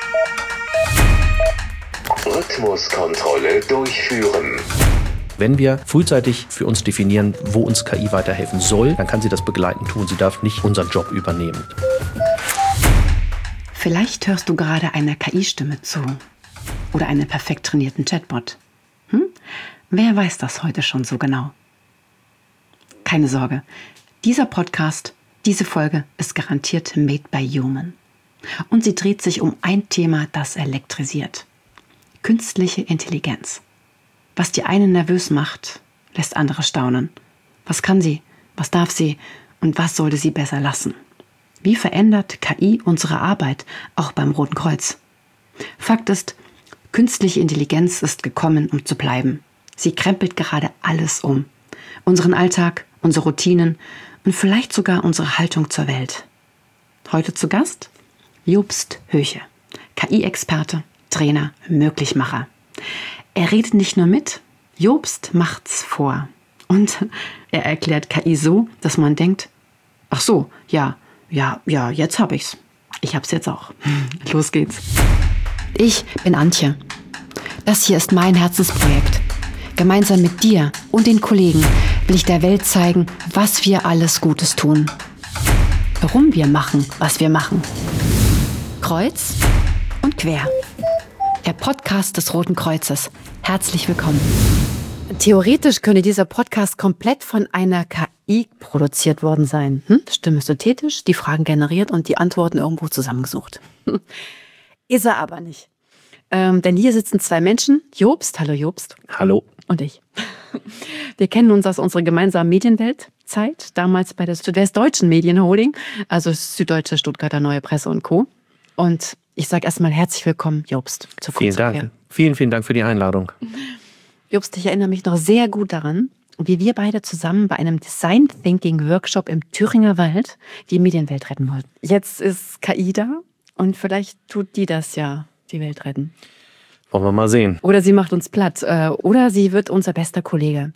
Rhythmuskontrolle durchführen. Wenn wir frühzeitig für uns definieren, wo uns KI weiterhelfen soll, dann kann sie das begleitend tun. Sie darf nicht unseren Job übernehmen. Vielleicht hörst du gerade einer KI-Stimme zu oder einem perfekt trainierten Chatbot. Wer weiß das heute schon so genau? Keine Sorge, dieser Podcast, diese Folge ist garantiert made by human. Und sie dreht sich um ein Thema, das elektrisiert. Künstliche Intelligenz. Was die einen nervös macht, lässt andere staunen. Was kann sie? Was darf sie? Und was sollte sie besser lassen? Wie verändert KI unsere Arbeit, auch beim Roten Kreuz? Fakt ist, künstliche Intelligenz ist gekommen, um zu bleiben. Sie krempelt gerade alles um. Unseren Alltag, unsere Routinen und vielleicht sogar unsere Haltung zur Welt. Heute zu Gast Jobst Höche, KI-Experte, Trainer, Möglichmacher. Er redet nicht nur mit, Jobst macht's vor. Und er erklärt KI so, dass man denkt, ach so, ja, jetzt hab ich's. Ich hab's jetzt auch. Los geht's. Ich bin Antje. Das hier ist mein Herzensprojekt. Gemeinsam mit dir und den Kollegen will ich der Welt zeigen, was wir alles Gutes tun. Warum wir machen, was wir machen. Kreuz und quer. Der Podcast des Roten Kreuzes. Herzlich willkommen. Theoretisch könnte dieser Podcast komplett von einer KI produziert worden sein. Stimme synthetisch, die Fragen generiert und die Antworten irgendwo zusammengesucht. Ist er aber nicht. Denn hier sitzen zwei Menschen. Jobst, hallo Jobst. Hallo. Und ich. Wir kennen uns aus unserer gemeinsamen Medienweltzeit, damals bei der Südwestdeutschen Medienholding, also Süddeutsche, Stuttgarter Neue Presse und Co. Und ich sage erstmal herzlich willkommen, Jobst. Vielen Dank. Vielen Dank für die Einladung. Jobst, ich erinnere mich noch sehr gut daran, wie wir beide zusammen bei einem Design Thinking Workshop im Thüringer Wald die Medienwelt retten wollten. Jetzt ist KI da und vielleicht tut die das ja, die Welt retten. Wollen wir mal sehen. Oder sie macht uns platt. Oder sie wird unser bester Kollege.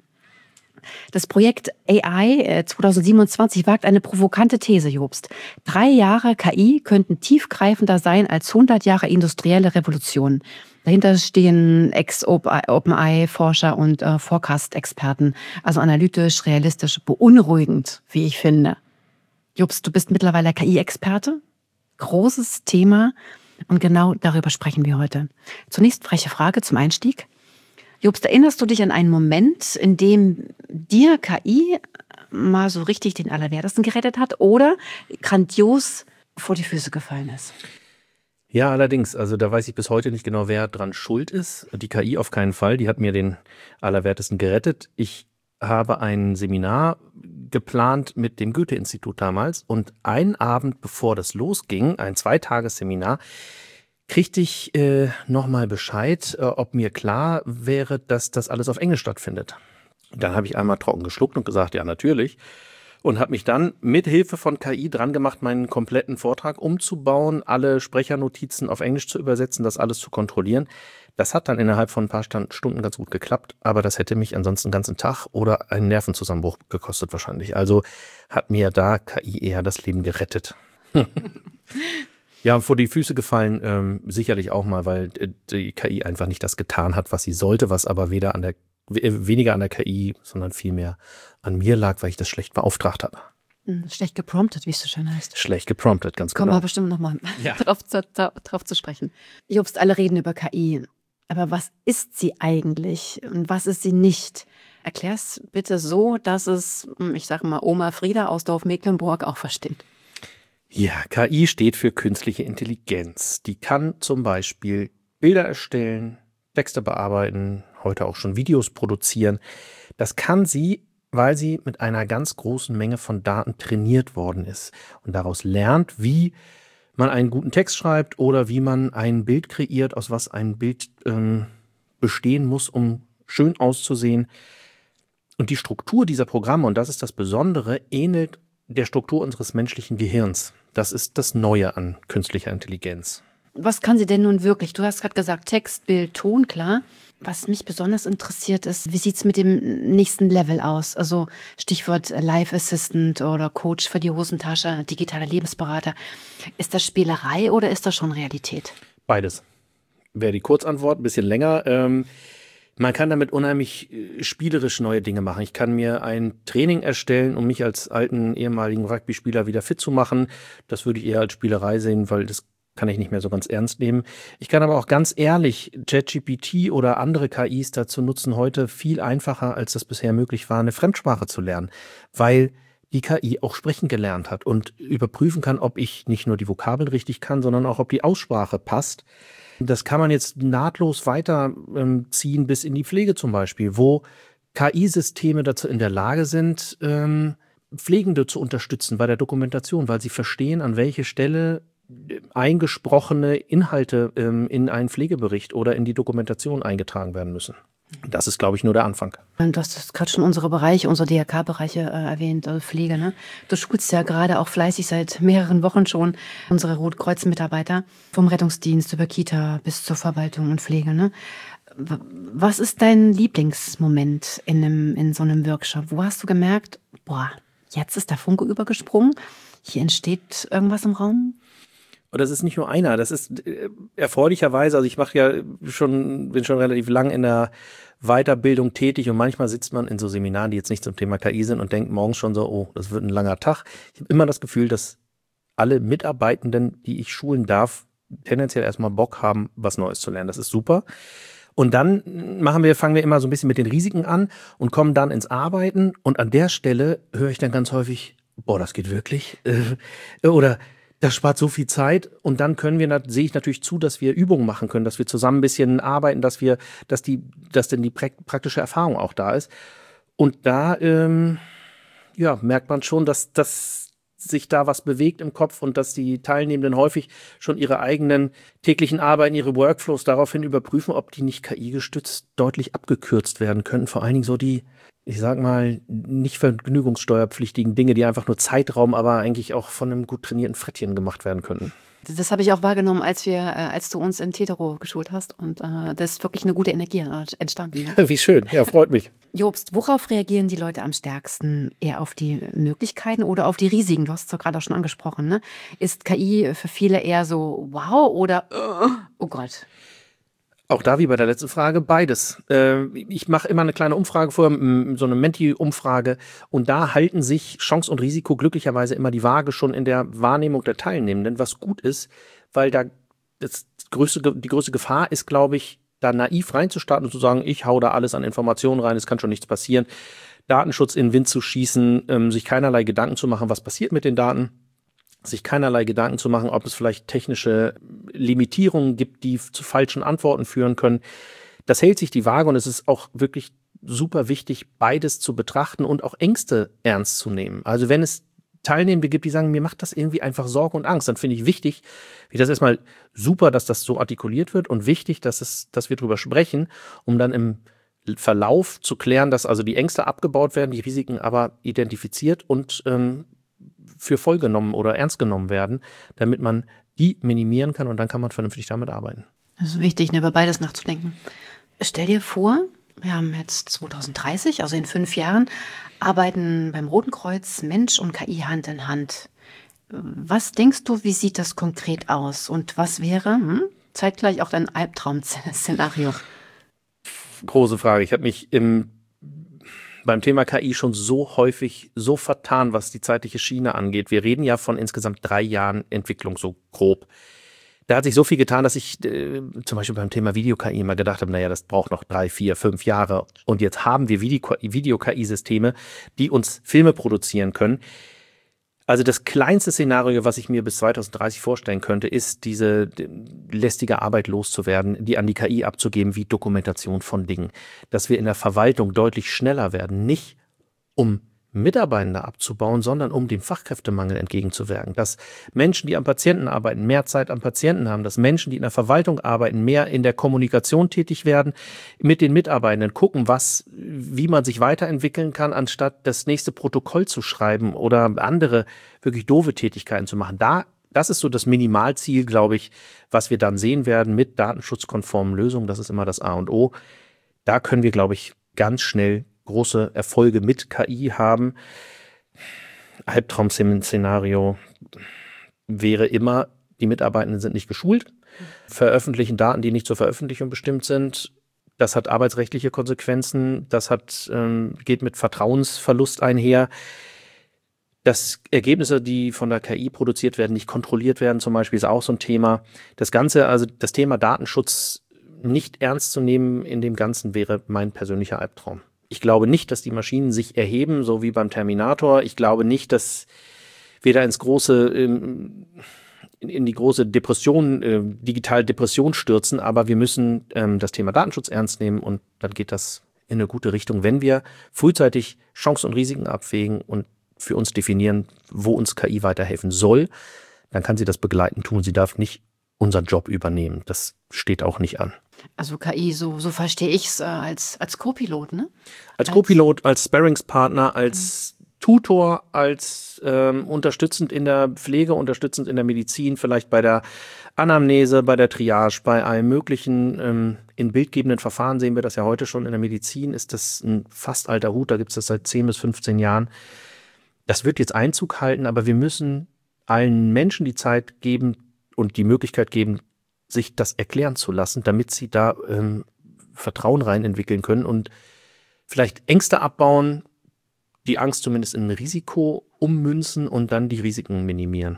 Das Projekt AI 2027 wagt eine provokante These, Jobst. 3 Jahre KI könnten tiefgreifender sein als 100 Jahre industrielle Revolution. Dahinter stehen Ex-OpenAI-Forscher und Forecast-Experten. Also analytisch, realistisch, beunruhigend, wie ich finde. Jobst, du bist mittlerweile KI-Experte. Großes Thema. Und genau darüber sprechen wir heute. Zunächst freche Frage zum Einstieg. Jobst, erinnerst du dich an einen Moment, in dem dir KI mal so richtig den Allerwertesten gerettet hat oder grandios vor die Füße gefallen ist? Ja, allerdings. Also da weiß ich bis heute nicht genau, wer dran schuld ist. Die KI auf keinen Fall. Die hat mir den Allerwertesten gerettet. Ich habe ein Seminar geplant mit dem Goethe-Institut damals und einen Abend bevor das losging, ein 2-Tages-Seminar, kriegte ich nochmal Bescheid, ob mir klar wäre, dass das alles auf Englisch stattfindet. Dann habe ich einmal trocken geschluckt und gesagt, ja natürlich. Und habe mich dann mit Hilfe von KI dran gemacht, meinen kompletten Vortrag umzubauen, alle Sprechernotizen auf Englisch zu übersetzen, das alles zu kontrollieren. Das hat dann innerhalb von ein paar Stunden ganz gut geklappt, aber das hätte mich ansonsten den ganzen Tag oder einen Nervenzusammenbruch gekostet wahrscheinlich. Also hat mir da KI eher das Leben gerettet. Ja, vor die Füße gefallen sicherlich auch mal, weil die KI einfach nicht das getan hat, was sie sollte, was aber weniger an der KI, sondern vielmehr an mir lag, weil ich das schlecht beauftragt habe. Schlecht gepromptet, wie es so schön heißt. Schlecht gepromptet, ganz genau. Kommen wir bestimmt nochmal drauf zu sprechen. Jobst, alle reden über KI. Aber was ist sie eigentlich und was ist sie nicht? Erklär's bitte so, dass es, ich sage mal, Oma Frieda aus Dorf-Mecklenburg auch versteht. Ja, KI steht für künstliche Intelligenz. Die kann zum Beispiel Bilder erstellen, Texte bearbeiten, heute auch schon Videos produzieren. Das kann sie, weil sie mit einer ganz großen Menge von Daten trainiert worden ist und daraus lernt, wie man einen guten Text schreibt oder wie man ein Bild kreiert, aus was ein Bild bestehen muss, um schön auszusehen. Und die Struktur dieser Programme, und das ist das Besondere, ähnelt der Struktur unseres menschlichen Gehirns. Das ist das Neue an künstlicher Intelligenz. Was kann sie denn nun wirklich? Du hast gerade gesagt, Text, Bild, Ton, klar. Was mich besonders interessiert ist, wie sieht es mit dem nächsten Level aus? Also Stichwort Live Assistant oder Coach für die Hosentasche, digitaler Lebensberater. Ist das Spielerei oder ist das schon Realität? Beides. Wäre die Kurzantwort, ein bisschen länger. Man kann damit unheimlich spielerisch neue Dinge machen. Ich kann mir ein Training erstellen, um mich als alten ehemaligen Rugby-Spieler wieder fit zu machen. Das würde ich eher als Spielerei sehen, weil das kann ich nicht mehr so ganz ernst nehmen. Ich kann aber auch ganz ehrlich ChatGPT oder andere KIs dazu nutzen, heute viel einfacher, als das bisher möglich war, eine Fremdsprache zu lernen, weil die KI auch sprechen gelernt hat und überprüfen kann, ob ich nicht nur die Vokabeln richtig kann, sondern auch, ob die Aussprache passt. Das kann man jetzt nahtlos weiterziehen bis in die Pflege zum Beispiel, wo KI-Systeme dazu in der Lage sind, Pflegende zu unterstützen bei der Dokumentation, weil sie verstehen, an welche Stelle eingesprochene Inhalte in einen Pflegebericht oder in die Dokumentation eingetragen werden müssen. Das ist, glaube ich, nur der Anfang. Du hast gerade schon unsere DRK-Bereiche erwähnt, also Pflege, ne? Du schulst ja gerade auch fleißig seit mehreren Wochen schon unsere Rotkreuz-Mitarbeiter vom Rettungsdienst über Kita bis zur Verwaltung und Pflege, ne? Was ist dein Lieblingsmoment in so einem Workshop? Wo hast du gemerkt, boah, jetzt ist der Funke übergesprungen, hier entsteht irgendwas im Raum? Und das ist nicht nur einer, das ist erfreulicherweise, also ich bin schon relativ lang in der Weiterbildung tätig und manchmal sitzt man in so Seminaren, die jetzt nicht zum Thema KI sind und denkt morgens schon so, oh, das wird ein langer Tag. Ich habe immer das Gefühl, dass alle Mitarbeitenden, die ich schulen darf, tendenziell erstmal Bock haben, was Neues zu lernen. Das ist super. Und dann fangen wir immer so ein bisschen mit den Risiken an und kommen dann ins Arbeiten und an der Stelle höre ich dann ganz häufig, boah, das geht wirklich? Oder das spart so viel Zeit und dann sehe ich natürlich zu, dass wir Übungen machen können, dass wir zusammen ein bisschen arbeiten, dass denn die praktische Erfahrung auch da ist. Und da merkt man schon, dass sich da was bewegt im Kopf und dass die Teilnehmenden häufig schon ihre eigenen täglichen Arbeiten, ihre Workflows daraufhin überprüfen, ob die nicht KI-gestützt deutlich abgekürzt werden könnten. Vor allen Dingen so die, ich sag mal, nicht vergnügungssteuerpflichtigen Dinge, die einfach nur Zeitraum, aber eigentlich auch von einem gut trainierten Frettchen gemacht werden könnten. Das habe ich auch wahrgenommen, als du uns in Tetero geschult hast. Und das ist wirklich eine gute Energie entstanden. Ne? Wie schön, ja, freut mich. Jobst, worauf reagieren die Leute am stärksten? Eher auf die Möglichkeiten oder auf die Risiken? Du hast es doch gerade auch schon angesprochen. Ne? Ist KI für viele eher so wow oder oh Gott? Auch da wie bei der letzten Frage, beides. Ich mache immer eine kleine Umfrage vorher, so eine Menti-Umfrage und da halten sich Chance und Risiko glücklicherweise immer die Waage schon in der Wahrnehmung der Teilnehmenden, was gut ist, weil da die größte Gefahr ist, glaube ich, da naiv reinzustarten und zu sagen, ich hau da alles an Informationen rein, es kann schon nichts passieren, Datenschutz in den Wind zu schießen, sich keinerlei Gedanken zu machen, was passiert mit den Daten. Sich keinerlei Gedanken zu machen, ob es vielleicht technische Limitierungen gibt, die zu falschen Antworten führen können. Das hält sich die Waage und es ist auch wirklich super wichtig, beides zu betrachten und auch Ängste ernst zu nehmen. Also wenn es Teilnehmende gibt, die sagen, mir macht das irgendwie einfach Sorge und Angst, dann finde ich wichtig, erstmal super, dass das so artikuliert wird und wichtig, dass wir drüber sprechen, um dann im Verlauf zu klären, dass also die Ängste abgebaut werden, die Risiken aber identifiziert und für voll genommen oder ernst genommen werden, damit man die minimieren kann und dann kann man vernünftig damit arbeiten. Das ist wichtig, über beides nachzudenken. Stell dir vor, wir haben jetzt 2030, also in 5 Jahren, arbeiten beim Roten Kreuz Mensch und KI Hand in Hand. Was denkst du, wie sieht das konkret aus? Und was wäre zeitgleich auch dein Albtraum-Szenario? Große Frage. Ich habe mich beim Thema KI schon so häufig so vertan, was die zeitliche Schiene angeht. Wir reden ja von insgesamt 3 Jahren Entwicklung, so grob. Da hat sich so viel getan, dass ich zum Beispiel beim Thema Video-KI immer gedacht habe, naja, das braucht noch 3, 4, 5 Jahre. Und jetzt haben wir Video-KI-Systeme, die uns Filme produzieren können. Also das kleinste Szenario, was ich mir bis 2030 vorstellen könnte, ist diese lästige Arbeit loszuwerden, die an die KI abzugeben, wie Dokumentation von Dingen. Dass wir in der Verwaltung deutlich schneller werden, nicht um Mitarbeitende abzubauen, sondern um dem Fachkräftemangel entgegenzuwirken. Dass Menschen, die am Patienten arbeiten, mehr Zeit am Patienten haben, dass Menschen, die in der Verwaltung arbeiten, mehr in der Kommunikation tätig werden, mit den Mitarbeitenden gucken, wie man sich weiterentwickeln kann, anstatt das nächste Protokoll zu schreiben oder andere wirklich doofe Tätigkeiten zu machen. Das ist so das Minimalziel, glaube ich, was wir dann sehen werden mit datenschutzkonformen Lösungen. Das ist immer das A und O. Da können wir, glaube ich, ganz schnell große Erfolge mit KI haben. Albtraum-Szenario wäre immer, Die Mitarbeitenden sind nicht geschult, veröffentlichen Daten, die nicht zur Veröffentlichung bestimmt sind. Das hat arbeitsrechtliche Konsequenzen, das geht mit Vertrauensverlust einher. Dass Ergebnisse, die von der KI produziert werden, nicht kontrolliert werden, zum Beispiel, ist auch so ein Thema. Das Ganze, also das Thema Datenschutz nicht ernst zu nehmen in dem Ganzen, wäre mein persönlicher Albtraum. Ich glaube nicht, dass die Maschinen sich erheben, so wie beim Terminator. Ich glaube nicht, dass wir da in die große Depression, digitale Depression stürzen, aber wir müssen das Thema Datenschutz ernst nehmen und dann geht das in eine gute Richtung, wenn wir frühzeitig Chancen und Risiken abwägen und für uns definieren, wo uns KI weiterhelfen soll, dann kann sie das begleiten tun. Sie darf nicht unseren Job übernehmen. Das steht auch nicht an. Also KI, so verstehe ich es als Co-Pilot, ne? Als Co-Pilot, als Sparringspartner, als Tutor, als unterstützend in der Pflege, unterstützend in der Medizin, vielleicht bei der Anamnese, bei der Triage, bei allem möglichen in bildgebenden Verfahren sehen wir das ja heute schon in der Medizin, ist das ein fast alter Hut, da gibt es das seit 10 bis 15 Jahren. Das wird jetzt Einzug halten, aber wir müssen allen Menschen die Zeit geben und die Möglichkeit geben, sich das erklären zu lassen, damit sie da Vertrauen rein entwickeln können und vielleicht Ängste abbauen, die Angst zumindest in ein Risiko ummünzen und dann die Risiken minimieren.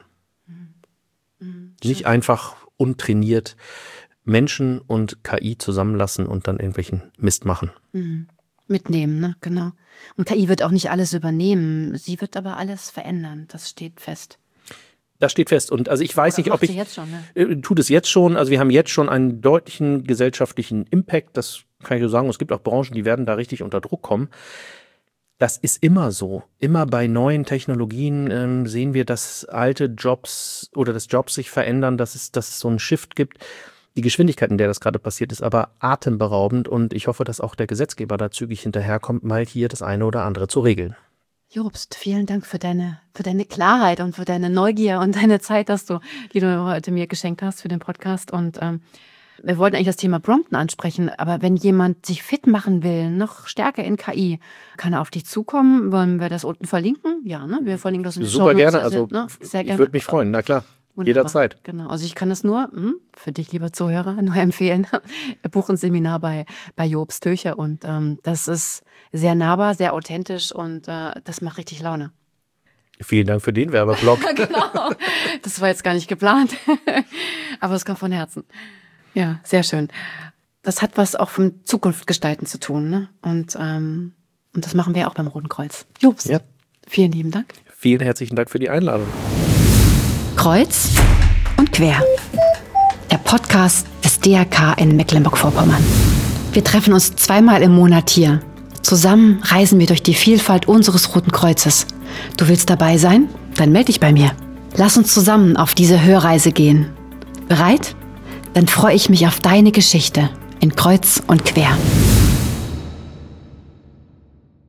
Nicht einfach untrainiert Menschen und KI zusammenlassen und dann irgendwelchen Mist machen. Mitnehmen, ne? Genau. Und KI wird auch nicht alles übernehmen. Sie wird aber alles verändern. Das steht fest. Das steht fest. Und also ich weiß nicht, ob ich... Jetzt schon, ne? Tut es jetzt schon. Also wir haben jetzt schon einen deutlichen gesellschaftlichen Impact. Das kann ich so sagen. Es gibt auch Branchen, die werden da richtig unter Druck kommen. Das ist immer so. Immer bei neuen Technologien sehen wir, dass alte Jobs oder dass Jobs sich verändern, dass es so einen Shift gibt. Die Geschwindigkeit, in der das gerade passiert, ist aber atemberaubend und ich hoffe, dass auch der Gesetzgeber da zügig hinterherkommt, mal hier das eine oder andere zu regeln. Jobst, vielen Dank für deine Klarheit und für deine Neugier und deine Zeit, die du heute mir geschenkt hast für den Podcast. Und wir wollten eigentlich das Thema Brompton ansprechen, aber wenn jemand sich fit machen will, noch stärker in KI, kann er auf dich zukommen. Wollen wir das unten verlinken? Ja, ne? Wir verlinken das in den Super Shownotes. gerne, also ne? Sehr gerne. Ich würde mich freuen, na klar. Wunderbar. Jederzeit. Genau, also ich kann es nur für dich, lieber Zuhörer, nur empfehlen. Buch ein Seminar bei Jobst Töcher und das ist sehr nahbar, sehr authentisch und das macht richtig Laune. Vielen Dank für den Werbeblock. Genau, das war jetzt gar nicht geplant, aber es kommt von Herzen. Ja, sehr schön. Das hat was auch vom Zukunft gestalten zu tun, ne? Und das machen wir auch beim Roten Kreuz. Jobst, ja. Vielen lieben Dank. Vielen herzlichen Dank für die Einladung. Kreuz und quer. Der Podcast des DRK in Mecklenburg-Vorpommern. Wir treffen uns 2-mal im Monat hier. Zusammen reisen wir durch die Vielfalt unseres Roten Kreuzes. Du willst dabei sein? Dann melde dich bei mir. Lass uns zusammen auf diese Hörreise gehen. Bereit? Dann freue ich mich auf deine Geschichte in Kreuz und quer.